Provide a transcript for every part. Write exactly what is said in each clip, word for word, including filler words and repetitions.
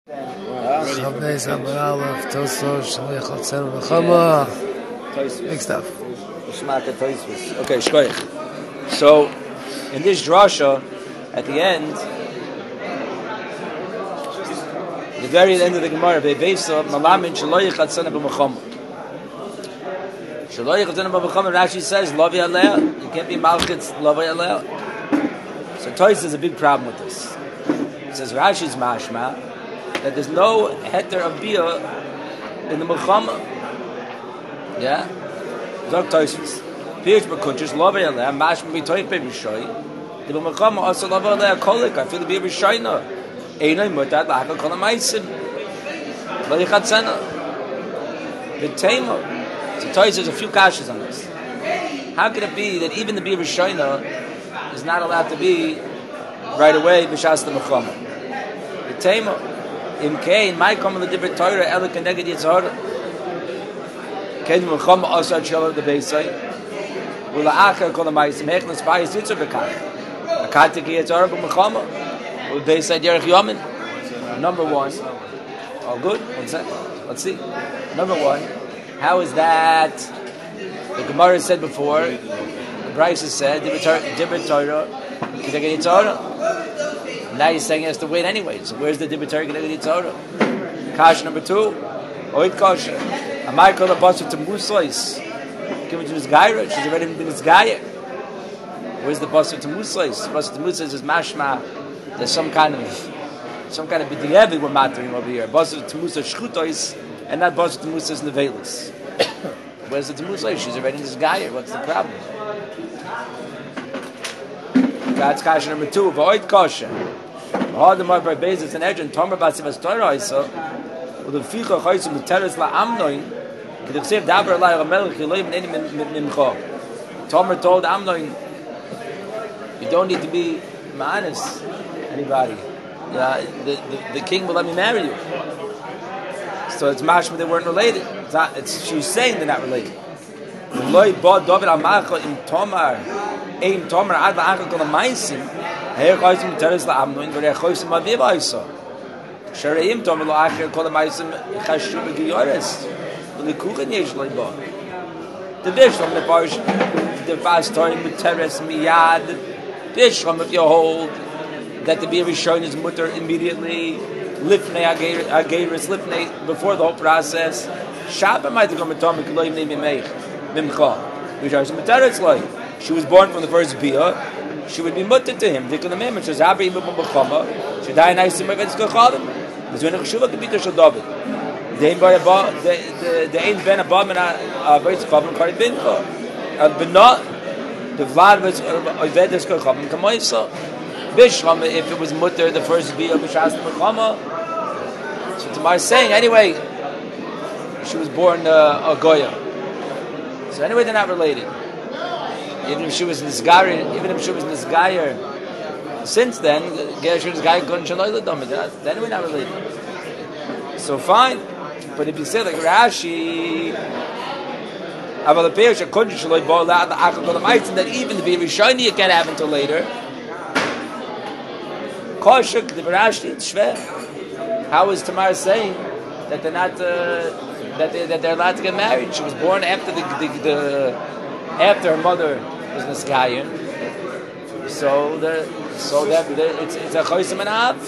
Big stuff. Okay, shkoich. So, in this drasha, at the end, the very end of the Gemara, Bebeisa, Malamin Shaloyich Hatzana B'Mechama. Shaloyich Hatzana B'Mechama, Rashi says, Lavi Alea, you can't be Malchitz, Lavi Alea. So, Toys is a big problem with this. It says, Rashi's mashma, that there's no heter of bia in the Mechama. Yeah? Zog Toysvis. Pirush B'Kuntrish, Lavi Alea, mashma B'Toy B'Rishoy, the Mechama also Lavi Alea Kolik, I feel the B'Rishoyna. Einay Mutad L'Hakal Kol HaMaisim Lo Yichatzena V'Teima. So Toys, there's a few kashas on this. How could it be that even the Bir Rishoyna is not allowed to be right away b'shas the Mechama? V'Teima Im Kein Mai Kom L'Dibber Torah Ela Keneged Yitzhara Kein Mechama Asad Shalom the Beisai U'La'achal Kol HaMaisim Hech L'Spayis Yitzhar B'Kach Akatik Yitzhara B'Mechama. They said Yerech Yamin. Number one. Oh, good. One second. Let's see. Number one. How is that? The Gemara said before. The Bryce has said Dibber Torah. Kedeged Torah. Now you're saying he has to wait anyway. So where's the Dibber Torah Kedeged Torah? Kash number two. Oit Kash. Amai Kol HaBasar to Musais. Given to his Gaira. She's already been his Gaira. Where's the Basar to Musais? Basar to Musais is Mashma. There's some kind of some kind of b'di'evid we're mattering over here. Basar T'musa Shchutois and not Basar T'musa Nevelis. Where's the T'musa? She's already in this guy. What's the problem? That's kasha number two. V'oid kasha. V'hadamar bar bezis and edrin Tomer basivas Torah isa u'leficha chaysim l'teres la'amnoin k'dechsev daber alai ha'melech yiloy v'nei mimcha. Tomer told Amnoin, you don't need to be ma'anis anybody. Yeah, the, the the king will let me marry you. So it's mashma they weren't related. It's not, it's, she's saying they're not related. Loy bod David amacha im tomar ein tomar ad la'achal kol ha'maisim her chaysim teres la'amnoin v'rei chaysim aviv aysa shereim tomar la'achal kol ha'maisim chashu b'giyores v'likuchen yesh loy bod the vishlam the parish the fast time with teres miyad vishlam if you hold that the Bir Rishon is mutter immediately, lifnei ageris, lifnei, before the whole process. Shabbat might go mitomic loyim neimimech mimcha. Rishon mitaretz loy. She was born from the first bia. She would be mutter to him. Dikul amem. She was happy with b'chama. She died nice to mevetz kachadim. There's when a cheshuva kibita shel David. The ein bar abba, the the ein ben abba min avetz kachadim karit bincha. Al benot the vlad was oivedes kachadim kamoisa. Bishlam, if it was mutter, the first bia b'shas mechama. So Tamar is saying anyway, she was born uh, a goya. So anyway, they're not related. Even if she was nisgayer, even if she was nisgayer, since then, Gershon nisgayer couldn't shaloi l'dom. Then we're not related. So fine, but if you say like Rashi, aval apeish couldn't shaloi bo la'ad la'achal kol ha'maisim, that even the Rishoni you can't have until later. Koshuk, the Rashi, it's shver. How is Tamar saying that they're not uh, that they that they're allowed to get married? She was born after the the, the after her mother was Niskayin. So the so that it's it's a chosim and av.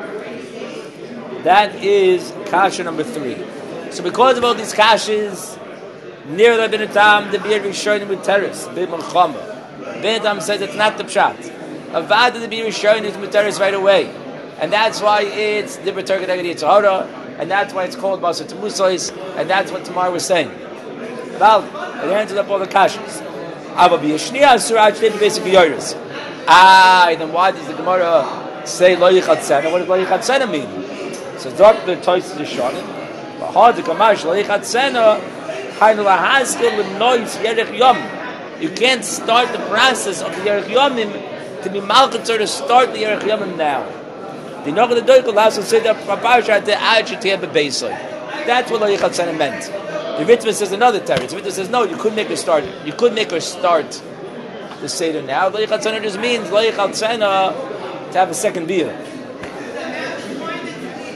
That is kasha number three. So because of all these kashas, near the bin tam the bir rishonim with teres bin melchama. Bin tam says it's not the pshat. Avad the Bir Rishon is Muteris right away. And that's why it's Dibber Torah Kedeged Yitzhara, and that's why it's called Basar T'musais, and that's what Tamar was saying. Well, it answers up all the kashas. Ava b'yishniya surat shtei b'besiv b'yoris. Ah, then why does the Gemara say Lo Yichatzena? What does Lo Yichatzena mean? So Doctor Toys is Shonim. Hard to kamash Lo Yichatzena. Hainu lahaskel l'nois Yerech Yom. You can't start the process of the Yerech Yomim to be malchatzer to start the Yerech Yomim now. The Nochad the Doikol also said that Paparsha the Ajit have a baseline. That's what Lo Yichatzena meant. The Ritva says another terrace. The Ritva says no, you couldn't make her start. You could make her start the Seder now. Lo Yichatzena just means Lo Yichatzena to have a second beer. The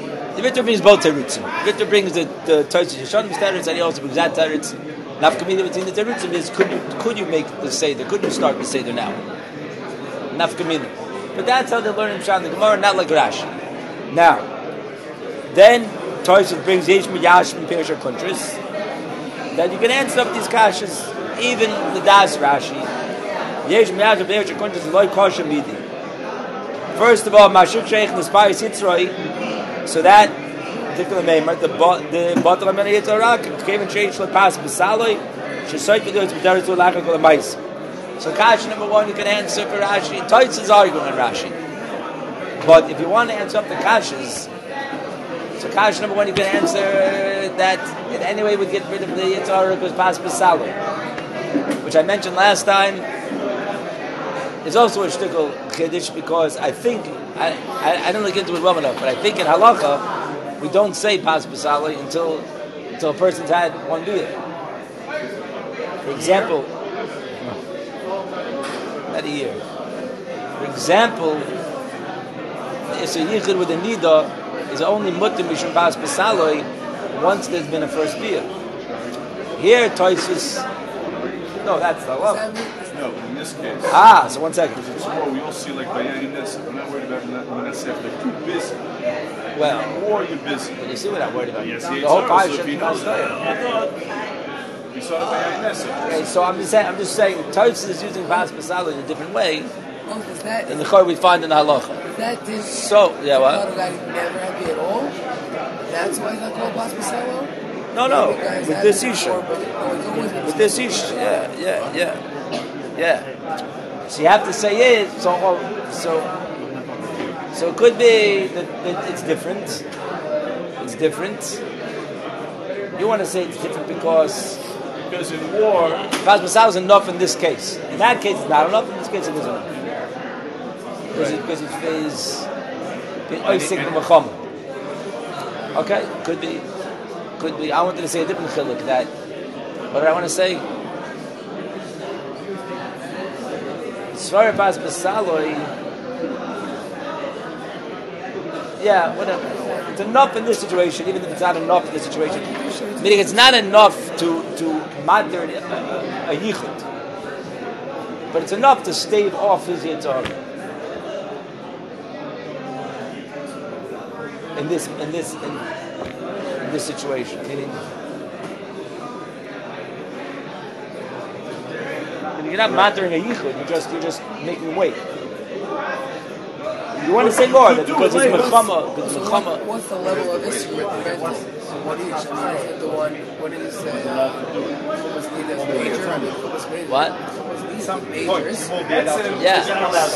Ritter brings both terutzim. Ritter brings the the Tosis Yeshanim teretz, and he also brings that teretz. Nafkamina between the terutzim is could you could you make the seder? Could you start the seder now? Nafkamina. But that's how they learn in Pshat in the Gemara, not like Rashi. Now, then Tosis brings Yesh Miyash and Pirush Kuntris. That you can answer up these kashas, even the Das Rashi. Yesh Miyash and Pirush Kuntris loy kosher midi. First of all, Mashuk Sheikh Nispari Sitzroi. So that particular name, the the bottom of the Yitzharak came and changed the pass Besaloi. She said to do it with Derek to lack of the mice. So Kash number one, you can answer for Rashi. Toitz is arguing on Rashi. But if you want to answer up the Kashas, so Kash number one, you can answer that in any way would get rid of the Yitzharak was pass Besaloi, which I mentioned last time. Is also a shtickle chiddush because I think I, I I don't look into it well enough, but I think in halacha we don't say pas b'salei until until a person's had one beer. For example, not a year. For example, it's a yichud with a nida is only mutter mishum pas b'salei once there's been a first beer. Here, Toisus. No, that's the halacha. No, in this case. Ah, so one second. It's more, we all see like Bayanis. I'm not worried about when I say if they're too busy. Well, or you're busy. But you see what I'm worried about. Yes, the whole pie should be be nice. You saw the Bayanis. Okay, so I'm just saying, I'm just saying, Tosis is using Pas Pasala in a different way Oh, is that, than the Chor we find in the Halacha. is that this? So, yeah, what? That never had me at all. That's why it's not called Bas Basalo? No, no, with this issue. With this issue, yeah, yeah, yeah. Yeah. So you have to say it. So, so, so it could be that, that it's different. It's different. You want to say it's different because because in war, Pas Basal is enough in this case. In that case, it's not enough. In this case, it is enough. Because it, because it is oisik b'machama. Okay, could be, could be. I wanted to say a different chiluk. That what did I want to say? Svara Pas Basaloi. Yeah, whatever. It's enough in this situation, even if it's not enough in this situation. Meaning it's not enough to to matter a, a, a yichud, but it's enough to stave off his yitzhar. In this, in this, in, in this situation, meaning. You're not mattering a yichud. You're just you're just making weight. You want to say more that because it's mechama. Because mechama. What's the level of issue with the rental? So what is I mean, is it the one? What is uh, was needed major? Was major? What? Was needed some majors? Yeah.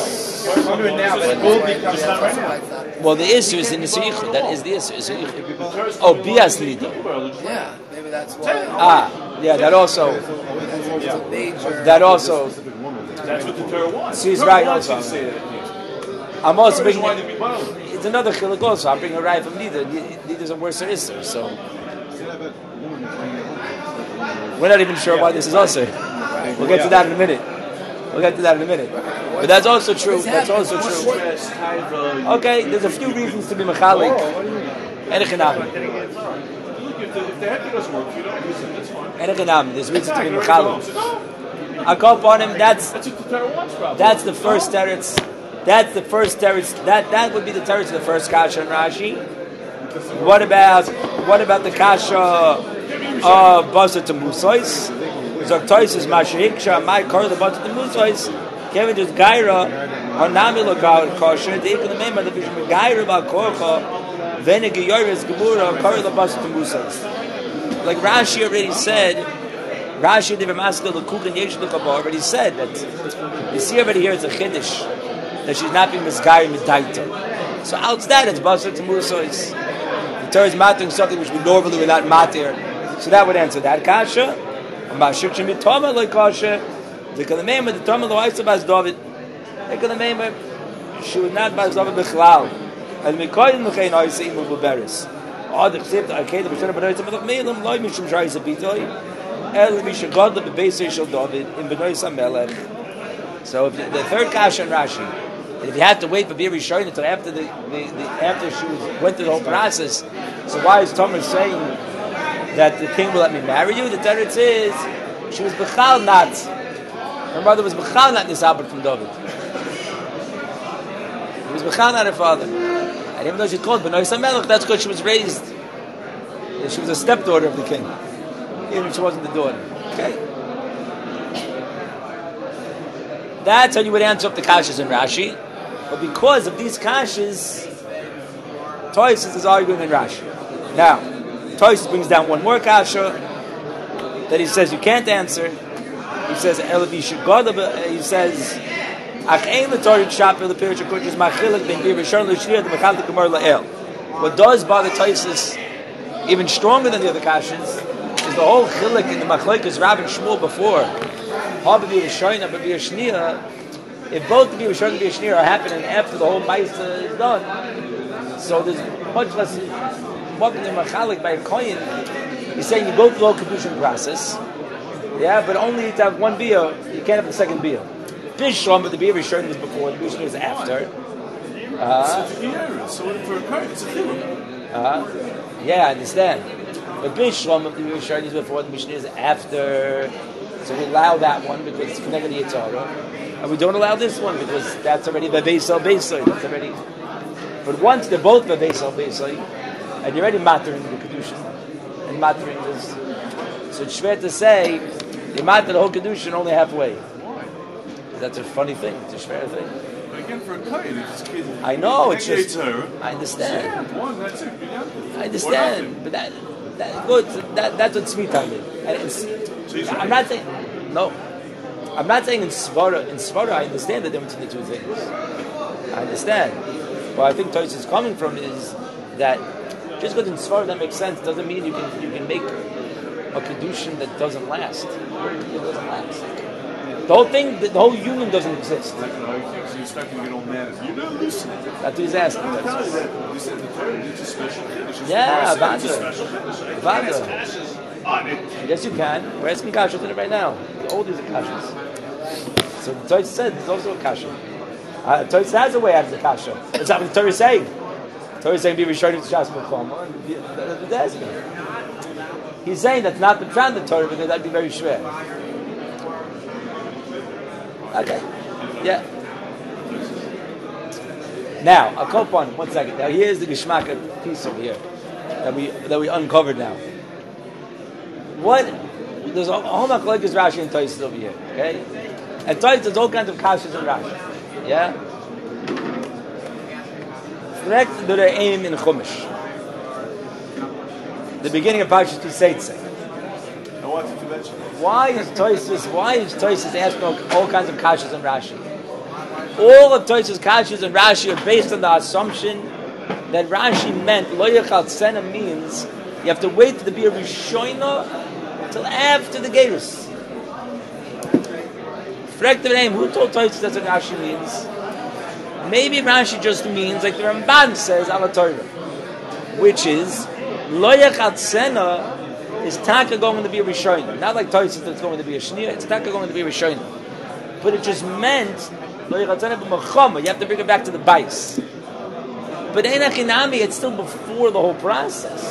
Well, Well, the issue is in the yichud. That is the issue. Is oh, bias nida. yeah, maybe that's why. Ah, yeah. That also. That also. that's what the Torah wants. She's The right Torah wants also. you to say that. I'm also Torah's bringing. wanting to be bothered. It's another chiluk also. I'm bringing a right from nida. Nida's a worse issue. So we're not even sure why this is also. We'll get to that in a minute. We'll get to that in a minute. But that's also true. That's also true. Okay, there's a few reasons to be mechalik. Erichinam. If the head doesn't work, you don't use it, that's fine. Erichinam. There's reasons to be mechalik. I call upon him. That's That's what the Torah wants, probably. that's the first teretz. That's the first teretz. That that would be the teretz of the first kasha in Rashi. What about what about the kasha of basa to musois? Zoktois is mashiksha. My kar the basa to musois. Kevin just gaira hanami logal kasha. They can remember the vision gaira ba korcha. Venig yoris gemura kar the basa to musois. Like Rashi already said. Rashi never masked the kuchen yesh lukaba already said that. You see already here it's a chiddush that she's not being misgari midaita. So out that it's basar to musois. The Torah is mattering something which we normally would not matter. So that would answer that kasha. Mashuk shemitama like kasha. The kalamema the tama loaisa bas David. The kalamema she would not bas David bichlal. And mikoyin mchein oisa imu buberis. Oh, the chsip the arcade the b'shana b'noisa b'noch meilam loy mishum shayis abitoi. El mishagad the b'beisei shel David in b'noisa melech. So if the, the third kasha in Rashi. And if you had to wait for Bir Rishon until after the, the, the after she was, went through the whole process, so why is Tomer saying that the king will let me marry you? The teretz is she was bechal not. Her mother was bechal not nisabed from David. He was bechal not her father, and even though she's called Benois HaMelech, that's because she was raised. She was a stepdaughter of the king, even if she wasn't the daughter. Okay. That's how you would answer up the kashas in Rashi. But because of these kashas, Tosfos is arguing in Rashi. Now, Tosfos brings down one more kasha that he says you can't answer. He says, he says, what does bother Tosfos even stronger than the other kashas is the whole chilek in the machlokes Rav and Shmuel before. If both the Bir Rishon and Bir Shnir are happening after the whole Maisa is done, so there's much less walking in Machalik by a coin. He's saying you go through the whole Kedushin process, yeah, but only to have one Bia, you can't have the second Bia. Bishlam, but the Bir Rishon was before, the Bir Shnir is after. Uh, so for a card, it's a chiluk. Uh, yeah, I understand. But Bishlam, the Bir Rishon is before, the Bir Shnir is after. So we allow that one because it's connected to Yitzhara. And we don't allow this one because that's already the Beisal Beisal. That's already. But once they're both the Beisal Beisal, and you're already mattering the Kedushin, and mattering this. So it's fair to say, you matter the whole Kedushin only halfway. Why? That's a funny thing. It's a fair thing. But again, for a kain, it's kid. I know, it's just. Yitzhara. I understand. Yeah, one, that's it. I understand. But that, that, good, that, that's what Smitan did. And it's, I'm not saying, no. I'm not saying in Svara, in Svara I understand the difference in the two things. I understand. What I think Tosfos is coming from is that just because in Svara that makes sense doesn't mean you can you can make a Kedushin that doesn't last. It doesn't last. The whole thing, the, the whole union doesn't exist. Like, you know, you're expecting to get all mad. You're not listening. That's what he's asking. I'm telling you that. You said the third, it's a special Kiddush. Yeah, It's a Avada. special Kiddush. Avada. On it. Yes, you can. We're asking kashas in it right now. All these are kashas. So the Torah said there's also a kasha. Uh, the Torah has a way out of the kasha. That's not what the Torah is saying. The Torah is saying be Rishonim to Shas B'Choma. He's saying that's not the trend of the Torah because that'd be very schwer. Okay. Yeah. Now, I'll come on one second. Now here's the Geshmaka piece over here that we that we uncovered now. What there's a whole machlokes Rashi and Tosfos over here, okay? And Tosfos there's all kinds of kashas in Rashi, yeah. Next, do they aim in Chumash? The beginning of Parshas Kiseitze. I wanted to mention. Why is Tosfos? Why is Tosfos asking all, all kinds of kashas in Rashi? All of Tosfos kashas in Rashi are based on the assumption that Rashi meant lo yachal tzena means you have to wait to be a Rishoina until after the Gerus. Frek the name, who told Tosfos that's what Rashi means? Maybe Rashi just means, like the Ramban says, Ala Torah, which is, Lo Yachal Tzena is Taka going to be a Rishoina. Not like Tosfos that's going to be a Shnia, it's Taka going to be a Rishoina. But it just meant, Lo Yachal Tzena b'Machama, you have to bring it back to the Bais. But Einachinami, it's still before the whole process.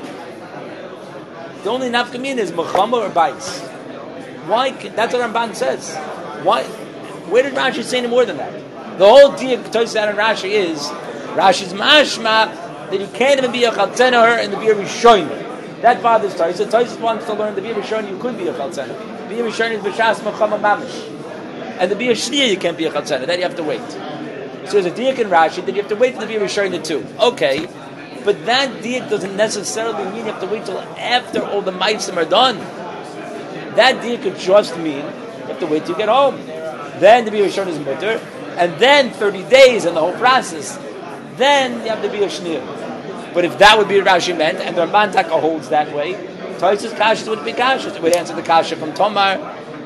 The only nafkamin is Machama or Bais. Why? That's what Ramban says. Why? Where did Rashi say any more than that? The whole deal of Tosfos out in Rashi is Rashi's mashma that you can't even be a chaltzena her and the be a rishonim. That bothers Tosfos. Tosfos wants to learn the be a rishonim you could be a chaltzena. Be a rishonim is b'shas machama mamish, and the be a shnia you can't be a chaltzena. Then you have to wait. So there's a diak in Rashi that you have to wait for the be a rishonim too. Okay, but that diak doesn't necessarily mean you have to wait till after all the maisim are done. That diak could just mean you have to wait till you get home. Then the be a rishonim is mutter. And then thirty days in the whole process, then you have to be a shnir. But if that would be what Rashi meant, and the Ramban Taka holds that way, Tosfos Kasha would be Kasha. It would answer the Kasha from Tomar.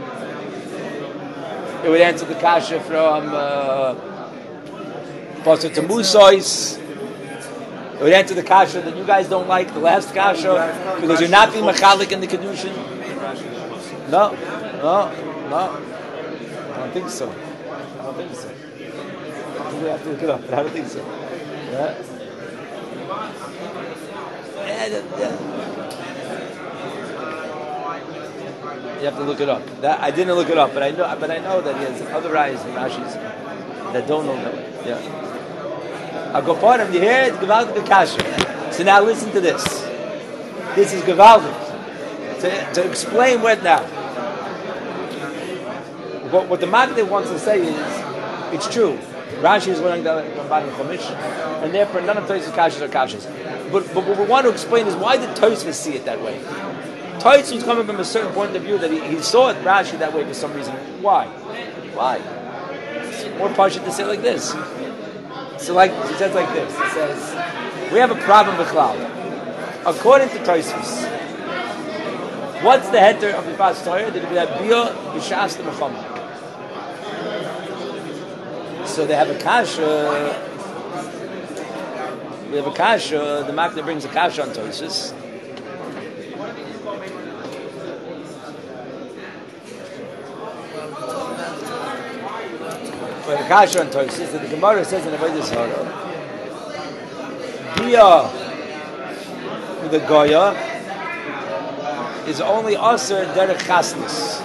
It would answer the Kasha from Pasuk to Musois. It would answer the Kasha that you guys don't like, the last Kasha, because you're not being Machalik in the Kedushin. No, no, no. I don't think so. I don't think so. Probably have to look it up, but I don't think so. Yeah. Yeah, yeah. You have to look it up. That I didn't look it up, but I know, but I know that he has other rayas and Rashi's that don't know that way. Yeah. I'll go part of you hear it's Gavaldik Kasha. So now listen to this. This is Gavaldik. To, to explain what now. What, what the Magdeh wants to say is, it's true. Rashi is learning the Ramban Chumash, and therefore none of Tosfos Kashas are Kashas. But, but what we want to explain is why did Tosfos see it that way? Tosfos was coming from a certain point of view that he, he saw it Rashi that way for some reason. Why? Why? It's more partial to say it like this. So like he says like this. He says, we have a problem with Klal. According to Tosfos, what's the heter of the Bas Torah? Did it be that Bia B'Shas the Muhammad? So they have a kasha. We have a kasha. The Magdeh brings a kasha on Tosfos. We have a kasha on Tosfos that the Gemara says in the Avodah Zarah, Bia with the Goya is only aser derech chasnus.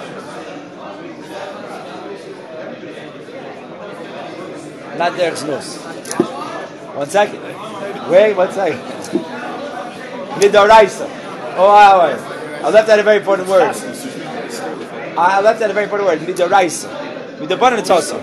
Not derech znus. One second. Wait, one second. Midoraisa. Oh, I, I left out a very important word. I left out a very important word. Midoraisa. Midobanan it's also.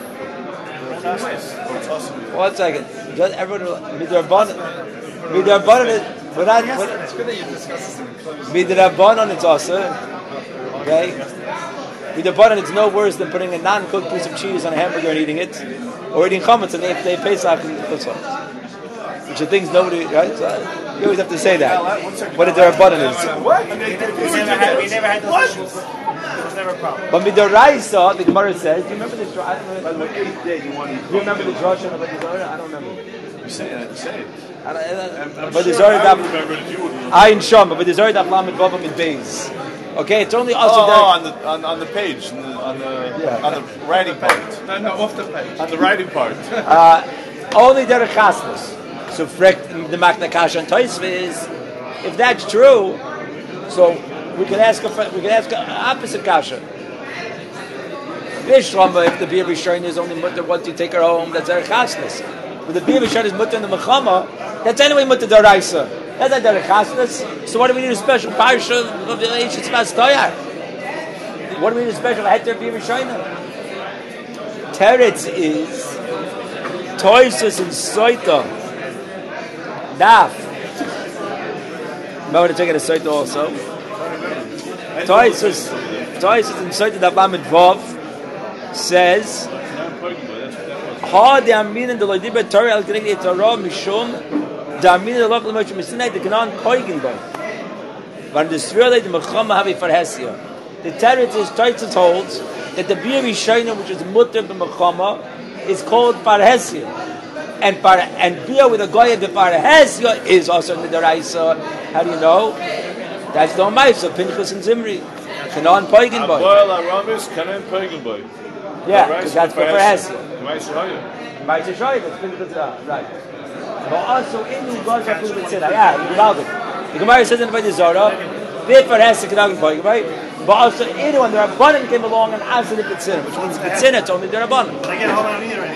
One second. Just everyone. Midobanan. Midobanan is. But that, but, it's good that you discuss this in close. Midrabanan it's also. Okay? Midrabanan it's no worse than putting a non-cooked piece of cheese on a hamburger and eating it, or eating chametz on the eighth day Pesach and chutzpah. Which are things nobody, right? So you always have to say that. What did the Rabbanan is? What? We never had, we never had those issues. There was never a problem. But Midoraisa, the Gemara says, do you remember the drasha? I don't By the remember. way, eighth day you want to. Do you remember the drasha of the Zohar? I don't remember. You say it. You say it. I don't, I don't, I'm, I'm but the sure Zohar I daf- would remember if you would remember. Ayin Shama, but the Zohar daf lamed vavam in beis. Okay, it's only also Oh, there. oh, on the on, on the page, on the on the, Yeah. on the writing part. No, no, off the page. On the writing part. Uh, only derech chasnus. So frek the Magna Kasha and Tosfos is, if that's true, so we can ask a we can ask an opposite kasha. Vishrama, if the beer rishon is only mutter once you take her home, that's derech chasnus. But the beer rishon is mutter in the mechama, that's anyway mutter d'oraisa. That's not derech chasnus. So what do we need a special parsha of the Eishes Mas Toyar? What do we need a special heter beer rishon? Teretz is Tosfos and Soita. Daf. Remember to take it a Soita also. Tosfos, Tosfos and Soita Daf Lamed Vav says, Ha de aminen de loidibe Torah al gregi Torah mishum de aminen de loch lemosh misinai de kanan koigen boy. Van de swirle de mechama havi farhesia. The Teretz is Tosfos holds that the beer rishayna, which is mutter the mechama, is called farhesia. And par and beer with a goy of the farhesia is also in the deraisa. How do you know? That's the Maisa, Pinchas and Zimri. Kanan koigen boy. Aboil Aramis, Kanan Pergenboy. Yeah, because that's for farhesia. Right. By the shoy, that's been the right. But also in the goes up to the tzira. Yeah, you know it. The Gemara says in the Zohar, they for has to connect by right. But also anyone the Rabbanan came along and asked the tzira, which means the tzira it's only the Rabbanan. But I get hold on me already.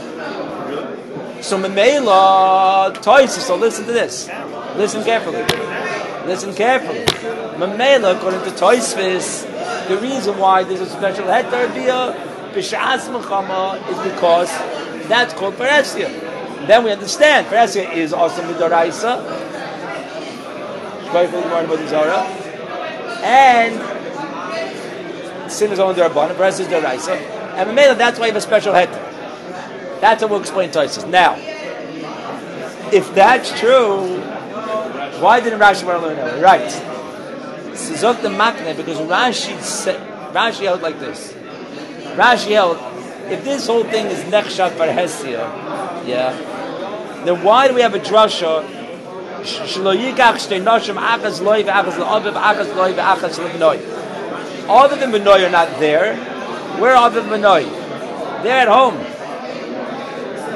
So Memela Tosfos. So listen to this. Listen carefully. Listen carefully. Memela, according to Tosfos, the reason why there's a special heter bia b'shas mechama is because that's called paresia. Then we understand paresia is also midoraisa, and sin is only derabbanan. Paresia is deraisa, and Memela that's why you have a special heter. That's what we'll explain Tosfos. Now, if that's true, why didn't Rashi want to learn that? Right. Zok the Makne, because Rashi said, Rashi held like this. Rashi held, if this whole thing is nechshat parhesia, yeah, then why do we have a drasha? Shlo yikach shtei noshim achas loy ve'achas la'aviv achas loy ve'achas l'bnoi. Other than Bnoi are not there. Where are the Bnoi? They're at home.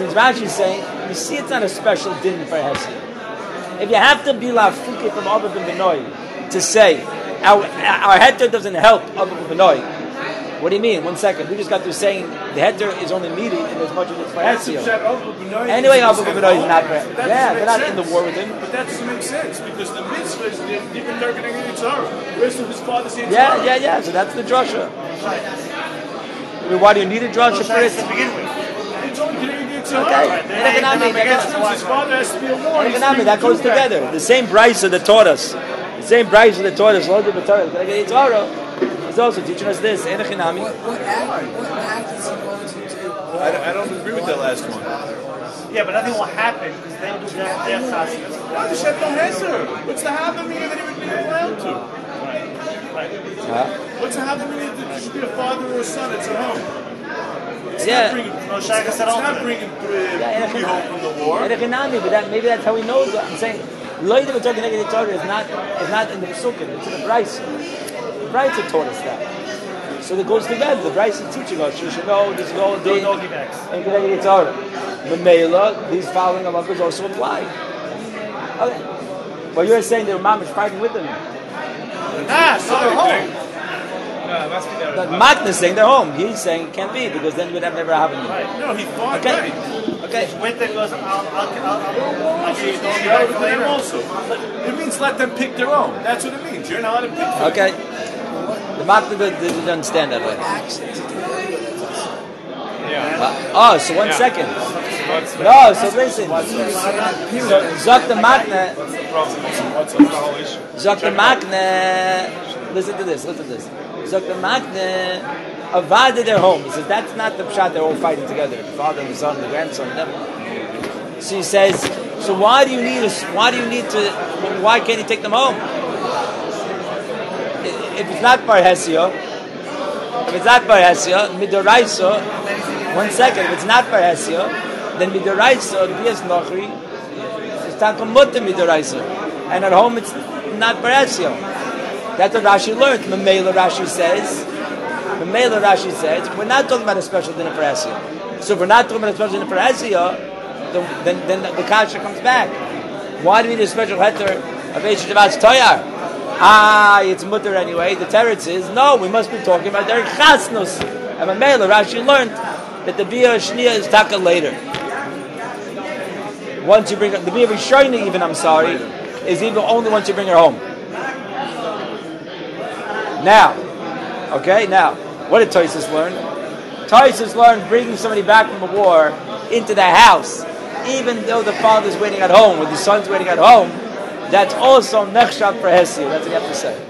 means Rashi is saying, you see, it's not a special din for Hesed. If you have to be lafike from Abba ben Benoy to say our our heter doesn't help Abba ben Benoy, what do you mean? One second, we just got through saying the heter is only needed in as much as it's for Hesed. Anyway, Abba ben Benoy is not for Hesed. Yeah, they're not in the war with him. But that doesn't make sense because the mitzvah is different than the Yitzhara. Where's his father's Yitzhara? Yeah, yeah, yeah. So that's the drasha. I mean, why do you need a drasha for it? To begin with. It's only getting the Yitzhara. Okay. Then Economic, they- that His father has to be a war. He's Economic, that goes together. The same brisa that taught us, the same brisa that taught us, Lord of the Torah, Yitzhara, is also teaching us this. Enochinami. What, what act? What act is he going to do? I, I don't agree with that last one. Yeah, but nothing will happen because they'll do their their chassidus. No, the Shem don't answer. What's the Havamina that he would be allowed to? Huh? What's the Havamina that there should be a father or a son? It's at home. It's Yeah. not bringing, No, it's, Shaka it's said not ultimate. bringing uh, Yeah, Ruby home from the war. Enochinami, but that, maybe that's how he knows. I'm saying, Lord of the Torah is not is not in the Pesukim, it's in the brisa. The brisa taught us that. So it goes together. The brisa is teaching us. You should know this is all No day. doggy bags. And Kedeged Yitzhara. The Mela, these following halachas also apply. Okay. But you're saying they were mamish fighting with them. Ah, so they're home. The Matna is saying they're home. He's saying it can't be because then you would have never happened. No, he fought. Okay. Right. Okay. Winter goes, I'll, I'll, I'll, I'll, I'll give you a doggy That bag would for be them later. also. It means let them pick their own. That's what it means. You're not allowed to pick their own. Okay. The Matna didn't understand that way. Actions to do with it. Uh, oh, so one second. No, so listen. So, Zok the Matna. Zok the Matna. Listen to this. Listen to this. Zok the Matna. Avada their home. He says that's not the pshat. They're all fighting together. The father and the son, the grandson. Never. So he says. So why do you need? A, why do you need to? Why can't you take them home? If it's not Bar Hesio, if it's not Bar Hesio, Midoraisa. One second. If it's not Bar Hesio, then Midoraisa Bias Nochri is Takamut Midoraisa, and at home it's not Bar Hesio. That's what Rashi learned. Memela Rashi says. Memela Rashi says we're not talking about a special dinner for Hesio. So if we're not talking about a special dinner for Hesio, then then, then the kasha comes back. Why do we need a special heter of Eish Shabbat's Toyar? Ah, it's mutter anyway. The teretz is no. We must be talking about their chasnus. And Memela Rashi learned that the bia shnia is taka later. Once you bring her, the bia rishayna even I'm sorry is even only once you bring her home. Now, okay, now what did Tosfos learn? Tosfos learned bringing somebody back from a war into the house, even though the father's waiting at home or the son's waiting at home. That's also nechshav for Hesio. That's what you have to say.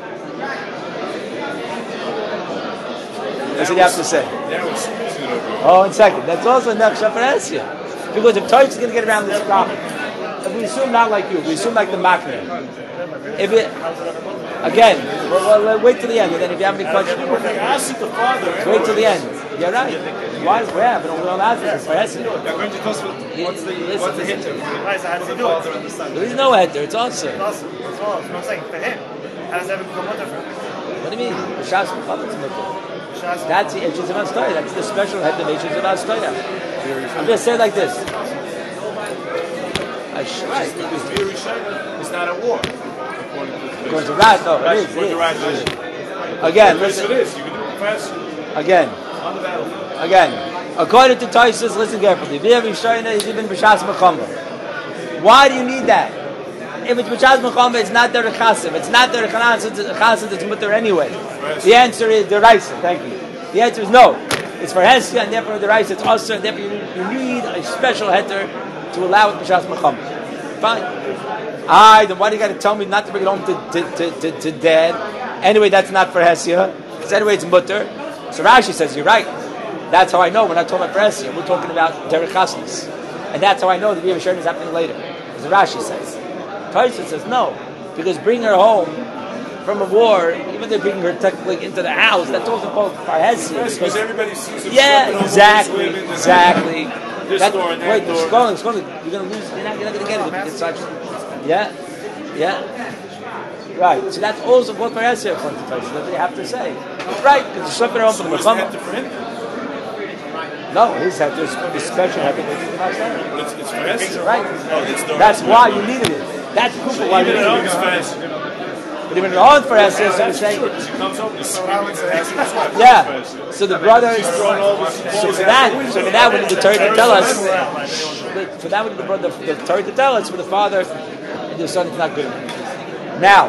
That's what you have to say. Oh, one second. That's also nechshav for Hesio. Because if Tosfos is going to get around this problem, if we assume not like you, we assume like the Makner. If it, again, well, well, wait till the end, and then if you have any questions, Ask the father. wait till the end. You're right. Why? Where? But we don't ask this for Hesio. According to Tosfos, what's the what's the hint? Right, so how does he do it? There is no heter. It's also. It's awesome. That's all. That's what I'm saying. For him, how does that become mutter for him? What do you mean? The Shas Mechavetz Mutter. Shas- That's the Eish Shabbat Stoya. That's the special head of Eish Shabbat Stoya. I'm just saying like this. I sh- Right, because Bia Rishayna is not at war. According to According to Rat, no, it is. It is. Again, Yes, it listen. is. You can do it fast Again, on the battlefield. again. According to Tosfos, listen carefully. Bia Rishayna is even B'Shas Mechamba. Why do you need that? If it's B'Shas Mechamba, it's not their Chassid. It's not their Chassid. It's mutter anyway. The answer is the Raisa. Thank you. The answer is no. It's for Hesya, and therefore the Raisa. It's also, and therefore you need, you need a special heter to allow it B'Shas Mechamba. Fine. Aye, then why do you got to tell me not to bring it home to to, to, to, to dad? Anyway, that's not for Hesya. Because anyway, it's mutter. So Rashi says, you're right. That's how I know we're not talking about for Hesya. We're talking about Derek Chasnas. And that's how I know the Bia Rishayna is happening later. As Rashi says. Tosfos says no. Because bringing her home from a war, even though bringing her technically into the house, that's also called for Hesya. Yes, because everybody sees him Yeah, stepping over exactly, this women, exactly. This That- door and that wait, door. it's going, it's going. You're going to lose. You're not, you're not going to get it if you get such. Yeah, yeah. Right. So that's also what for Hesya according to Tosfos. That's what you have to say. Right, because you're slipping her home from the Where's the Mechama. heter for him? No, his heter is the special heter. It's, it's for Hesed. Right. Oh, it's the That's why you needed it. That's proof of why you Even needed it it. is fast. But even on for Hesed, so to say. She comes up and screaming to Hesed. Yeah. So the brother. So for that, so for that, we need the Torah to tell us. For that, we need the brother, the Torah to tell us for the father and the son is not good. Now,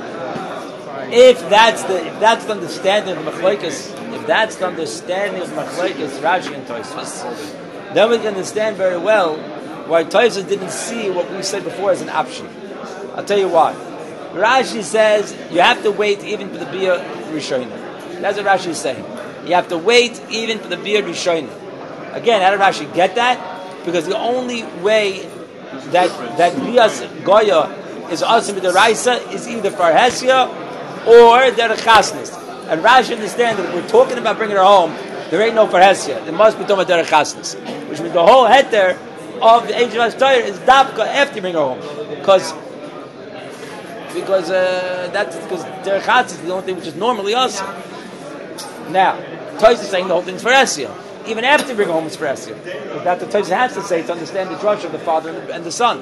if that's the if that's the understanding of Machlokes, if that's the understanding of Machlokes, Rashi and Tosfos, then we can understand very well why Tosfos didn't see what we said before as an option. I'll tell you why. Rashi says you have to wait even for the Bia Rishonah. That's what Rashi is saying. You have to wait even for the Bia Rishonah. Again, how did Rashi get that? Because the only way that that Bias Goya is awesome with the Raisa is either for Hesia or they're Chasnis. And Rashi understands that if we're talking about bringing her home, there ain't no for Hesia. There must be talking about Derech Chasnis. Which means the whole heter of the age of Ashtoyer is Dapka after you bring her home. Because because uh, that's because Derech Chasnis is the only thing which is normally us. Now, Toys is saying the whole thing's for Hesia. Even after you bring her home, it's for Hesia. But that's what Toys has to say to understand the drush of the father and the, and the son.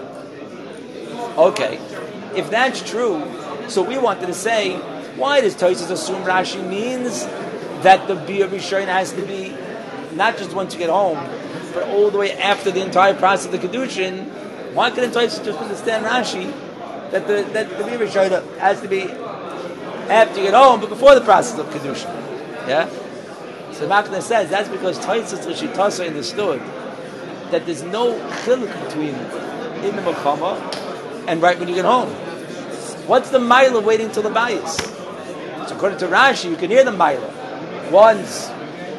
Okay. If that's true, so we wanted to say, why does Tosfos assume Rashi means that the Bia Rishon has to be not just once you get home, but all the way after the entire process of the Kedushin? Why couldn't Tosfos just understand Rashi that the that the Bia Rishon has to be after you get home, but before the process of Kedushin? Yeah? So Makna says that's because Tosfos Rishitasa understood that there's no chiluk between in the Mechama and right when you get home. What's the mile of waiting till the bias? So according to Rashi, you can hear the mile. One's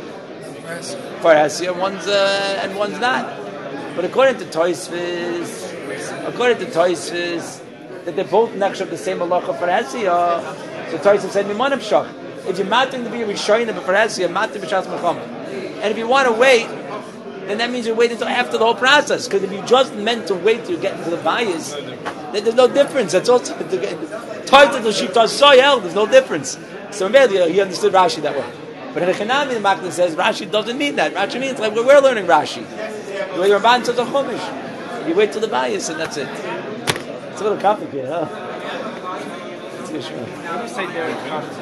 for Hesia, one's uh, and one's not. But according to Tosfos, according to Tosfos, that they're both next up the same halacha for Hesia. So Tosfos said, "Mimanim shach." If you're matting to be a rishonim for Hesia, matting b'shas mechama, and if you want to wait, then that means you're waiting until after the whole process. Because if you just meant to wait till you get into the bias, then there's no difference. That's also title to shita soyel. There's no difference. So maybe he understood Rashi that way. But in the Chanami, the Makna says Rashi doesn't mean that. Rashi means like we're learning Rashi. The way Ramban says a chumash, you wait till the bias and that's it. It's a little complicated, huh? It's good. When you say Derek Chasnis,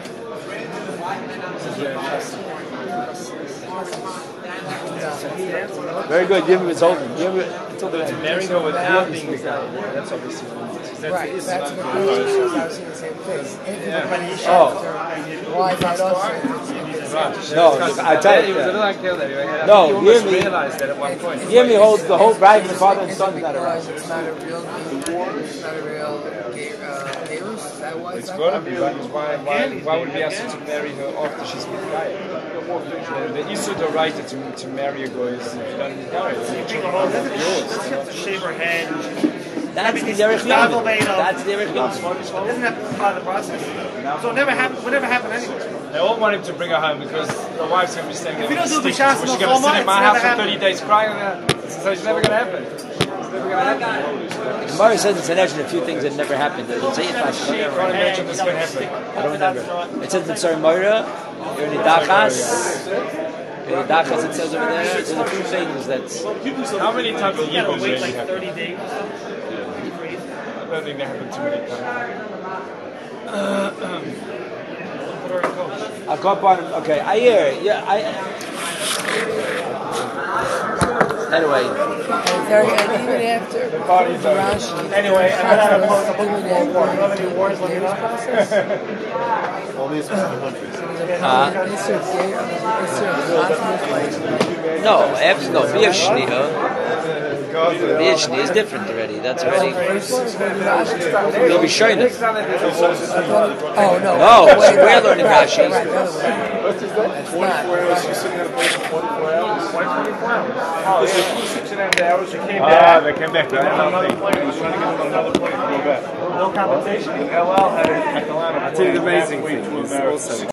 Very good. Give me his holding. Give me until the end. marrying her without being exiled. That's obviously Right, that's what the issue is. I was in the same place. Oh. Why is that also? No, I tell you. It was a little unclear that you had. No, you hear almost me. realized that at one point. Hear me hold the whole bride and the father and son is not around. Because it's not a real game. It's not a real game. Uh, Is that why It's got to be, but why, why, why would we ask her to marry her after she's been married? The Isur D'Oraita to, to marry a guy is if you don't need married. Shave her head. That's the Derech Yom. That's the Derech Yom. Isn't that part of the process? So it never happened. Would never happen anyway. They all want him to bring her home because the wife's going to be staying there. If you don't do She's Bishas going to Milchama, sit in my it's house never for thirty days crying. So it's never going to happen. It's never going to happen. The Gemara says it's an edge and a few things that never happened. It doesn't say it fast. I can't imagine this going to happen. I don't remember. It says in Tzar Moira, you're in Idachas. In Idachas it says over there, there's a few things that's... How many times a year Yeah, but does wait it like happen? thirty days. I don't think that happened too many times. Put her in coach. I'll go up on him. Okay, I hear it. Yeah, I... Anyway, And very, and even after the party's over. Rashi, Anyway, I'm gonna have a post up even on after the Another new wars, let me Darius know. process, All these specific countries. Uh, it's a it's a cosmic like no, abs- no, Bia Shnia. Bia Shnia is different already. That's already... You'll be showing it. Oh no! No, Wait, we're right, learning right, Rashi. right, the other way. It's not. She's sitting at a place for forty-four hours. Oh, yeah. Six and a half hours. She came Ah, back. they came back. They had another plane. He was trying to get on another plane to go back. No compensation. L L had a, at Atlanta. It's an amazing thing.